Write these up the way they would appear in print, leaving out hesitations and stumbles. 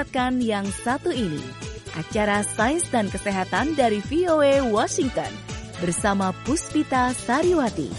mendengarkan yang satu ini, acara Sains dan Kesehatan dari VOA Washington bersama Puspita Sariwati.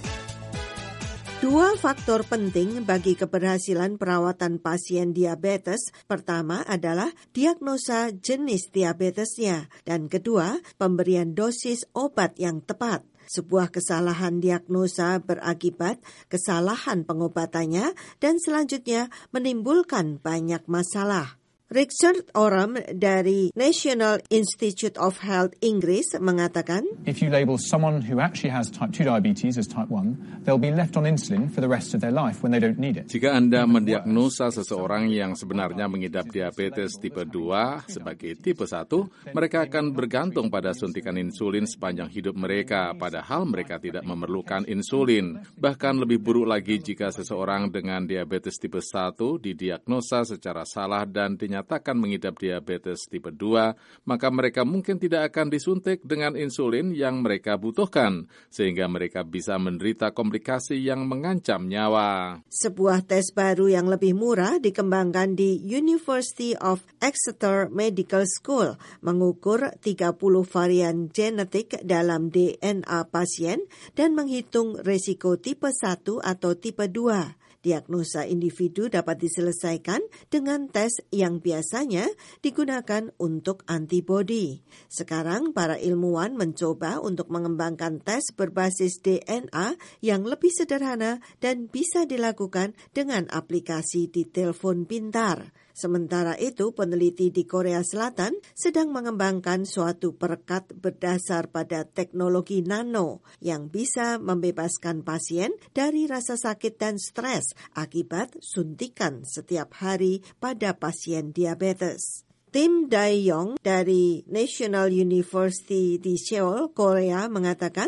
2 faktor penting bagi keberhasilan perawatan pasien diabetes. Pertama adalah diagnosa jenis diabetesnya, dan kedua, pemberian dosis obat yang tepat. Sebuah kesalahan diagnosa berakibat kesalahan pengobatannya dan selanjutnya menimbulkan banyak masalah. Richard Oram dari National Institute of Health Inggris mengatakan, If you label someone who actually has type 2 diabetes as type 1, they'll be left on insulin for the rest of their life when they don't need it. Jika Anda mendiagnosa seseorang yang sebenarnya mengidap diabetes tipe 2 sebagai tipe 1, mereka akan bergantung pada suntikan insulin sepanjang hidup mereka, padahal mereka tidak memerlukan insulin. Bahkan lebih buruk lagi jika seseorang dengan diabetes tipe 1 didiagnosa secara salah dan dinyatakan mengidap diabetes tipe 2, maka mereka mungkin tidak akan disuntik dengan insulin yang mereka butuhkan, sehingga mereka bisa menderita komplikasi yang mengancam nyawa. Sebuah tes baru yang lebih murah dikembangkan di University of Exeter Medical School mengukur 30 varian genetik dalam DNA pasien dan menghitung risiko tipe 1 atau tipe 2. Diagnosa individu dapat diselesaikan dengan tes yang biasanya digunakan untuk antibodi. Sekarang para ilmuwan mencoba untuk mengembangkan tes berbasis DNA yang lebih sederhana dan bisa dilakukan dengan aplikasi di telepon pintar. Sementara itu, peneliti di Korea Selatan sedang mengembangkan suatu perekat berdasar pada teknologi nano yang bisa membebaskan pasien dari rasa sakit dan stres akibat suntikan setiap hari pada pasien diabetes. Tim Dae-yong dari National University di Seoul, Korea mengatakan,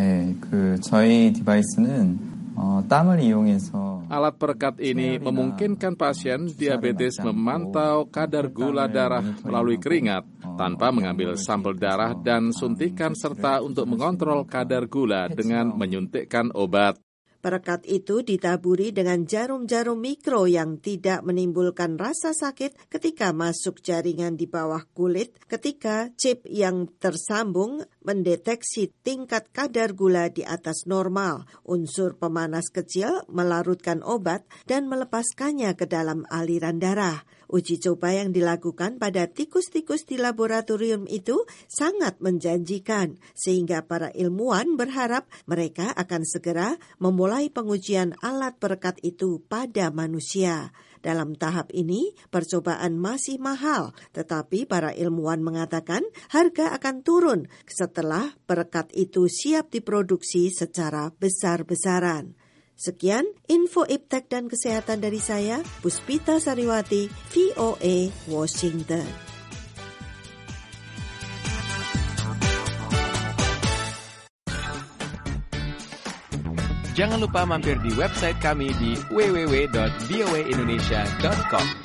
저희 디바이스는 땀을 이용해서 alat perekat ini memungkinkan pasien diabetes memantau kadar gula darah melalui keringat tanpa mengambil sampel darah dan suntikan serta untuk mengontrol kadar gula dengan menyuntikkan obat. Perekat itu ditaburi dengan jarum-jarum mikro yang tidak menimbulkan rasa sakit ketika masuk jaringan di bawah kulit, ketika chip yang tersambung mendeteksi tingkat kadar gula di atas normal. Unsur pemanas kecil melarutkan obat dan melepaskannya ke dalam aliran darah. Uji coba yang dilakukan pada tikus-tikus di laboratorium itu sangat menjanjikan, sehingga para ilmuwan berharap mereka akan segera memulai pengujian alat perekat itu pada manusia. Dalam tahap ini, percobaan masih mahal, tetapi para ilmuwan mengatakan harga akan turun setelah perekat itu siap diproduksi secara besar-besaran. Sekian info iptek dan kesehatan dari saya, Puspita Sariwati, VOA Washington. Jangan lupa mampir di website kami di www.voaindonesia.com.